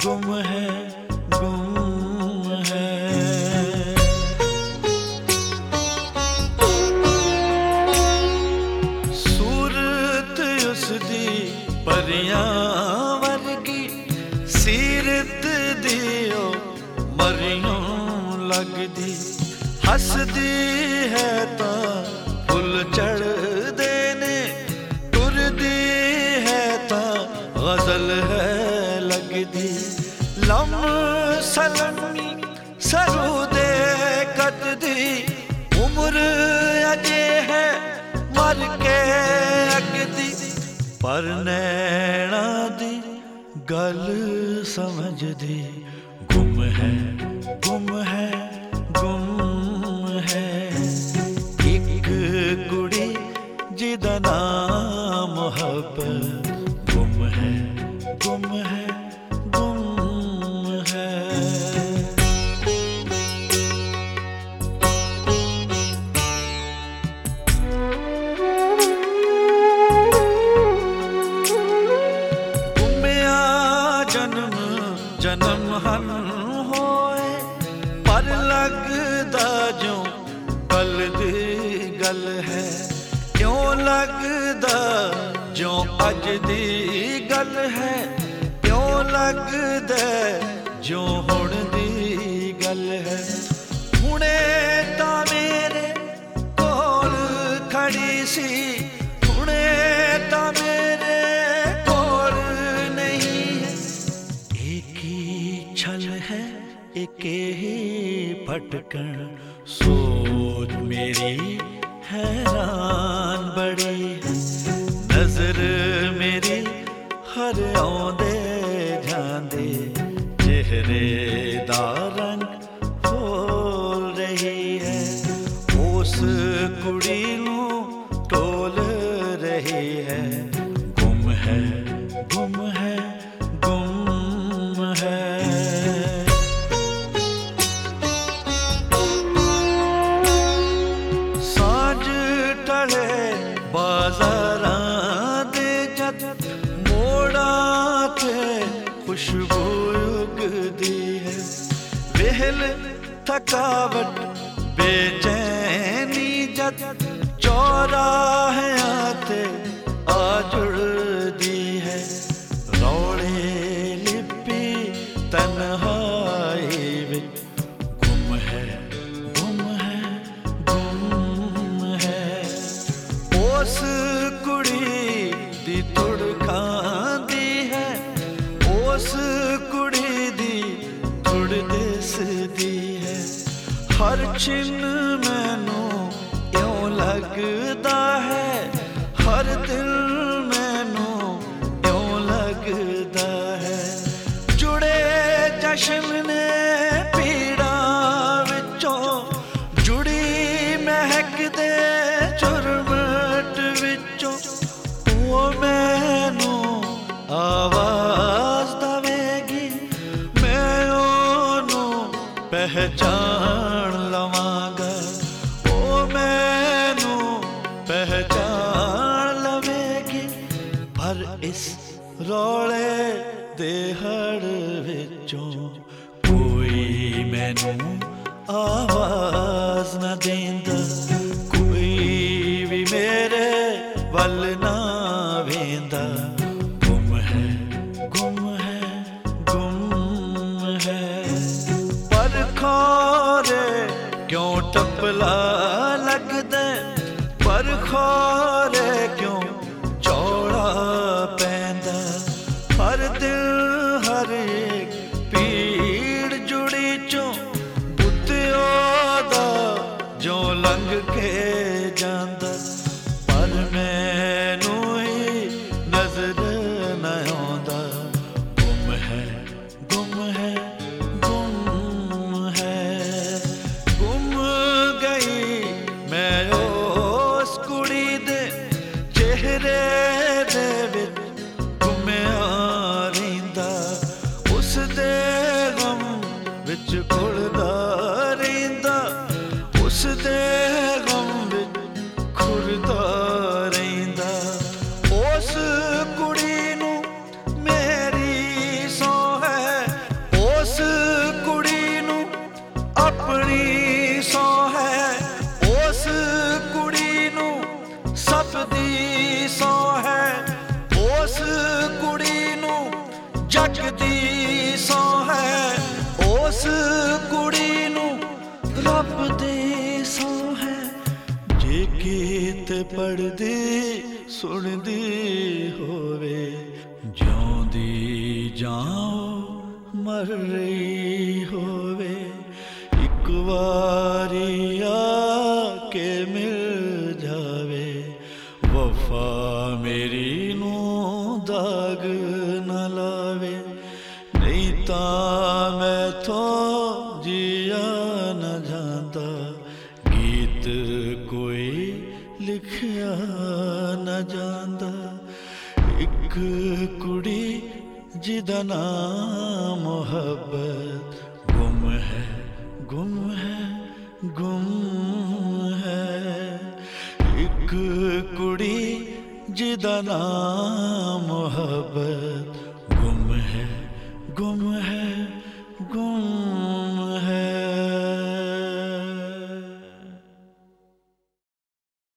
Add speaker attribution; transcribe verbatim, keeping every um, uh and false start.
Speaker 1: गुम है गुम है। सूरत उसदी परियां वर्गी सीरत दियो मरियों लगदी। हसदी है तां फुल चढ़दे ने, टुरदी है तां गजल है लगदी। लम सलमी सरूदे कददी, उम्र अजे है मर के अगदी। पर नैना दी गल समझदी, गुम है गुम है गुम है। एक कुड़ी जिदा नाम मोहब्बत, गुम है गुम है गुम है। गुमिया जन्म जन्म हन होए, पर लगदा जो कल दी गल है। क्यों लगदा जो अज दी गल है, क्यों लगदा जो हुण दी गल है। हुणे तां मेरे कोल खड़ी सी, हुणे तां मेरे कोल नहीं है। एक ही छल है एक ही भटकन, सोच मेरी हैरान बड़ी है। नजर मेरी हर आउंदे जांदे, चेहरे दा रंग बोल रही है। उस कुड़ी नूं टोल रही है, गुम है गुम है गुम है। बाजारां दे जद मोड़ां ते खुशबू उगदी है। वेहल थकावट बेचैनी जद चौराहियां ते आ जुड़दी है। रौले लिपी तन्हाई विच, गुम है गुम है गुम है। उस कुड़ी दी तुड़ खांदी है, उस कुड़ी दी तुड़ दिसदी है। हर छिन मैनू इउं लगदा है, हर दिल मैनू इउं लगदा है। जुड़े जश्न ने पीड़ां विचों, जुड़ी महक दे चुरमट विचों। ओ मैनू आवाज दवेगी, मैं ओनू पहचान लवांगा। ओ मैनू पहचान लवेगी, पर इस रौले दे हड़ विचों कोई मैनू आवाज न देंदा। कोई भी मेरे वल ना वेंदा, गुम है गुम है गुम है। पर खोरे क्यों टपला लगदा, पर खोरे क्यों चौड़ा पैंदा। हर दिल हर एक पीड़ जुड़ी चों, बुद्धिओ दा जो लंघ के जांदा। पर मैनू ही नजर न आउंदा, गुम है गुम है गुम है। गुम गई मैं उस कुड़ी दे चेहरे दे विच, गुमिया रहिंदा। उस दे गम विच घुलदा रहिंदा, उस दे गम विच खुरदा रहिंदा। उस कुड़ी नूं मेरी सौं है ਲੱਗਦੀ ਸੌ ਹੈ ਉਸ ਕੁੜੀ ਨੂੰ ਰੱਬ ਦੇ ਸੌ ਹੈ। ਜੇ ਕਿਤੇ ਪੜ੍ਹਦੀ ਸੁਣਦੀ ਹੋਵੇ, ਜਿਉਂਦੀ ਜਾਓ ਮਰ ਰਹੀ ਹੋਵੇ, ਇੱਕ ਵਾਰੀ ਆ ਕੇ ਮਿਲ ਜਾਵੇ, ਵਫਾ ਮੇਰੀ ਨੂੰ ਦਾਗ ਨਾ ਲਾਵੇ। ਨਹੀਂ ਤਾਂ ਮੈਥੋਂ ਜੀਆ ਨਾ ਜਾਂਦਾ, ਗੀਤ ਕੋਈ ਲਿਖਿਆ ਨਾ ਜਾਂਦਾ। ਇੱਕ ਕੁੜੀ ਜਿਹਦਾ ਨਾਮ ਮੁਹੱਬਤ, ਗੁੰਮ ਹੈ ਗੁੰਮ ਹੈ ਗੁੰਮ ਹੈ। ਇੱਕ ਕੁੜੀ ਜਿਹਦਾ ਨਾਮ ਮੁਹੱਬਤ, ਗੁੰਮ ਹੈ ਗੁੰਮ ਹੈ ਗੁੰਮ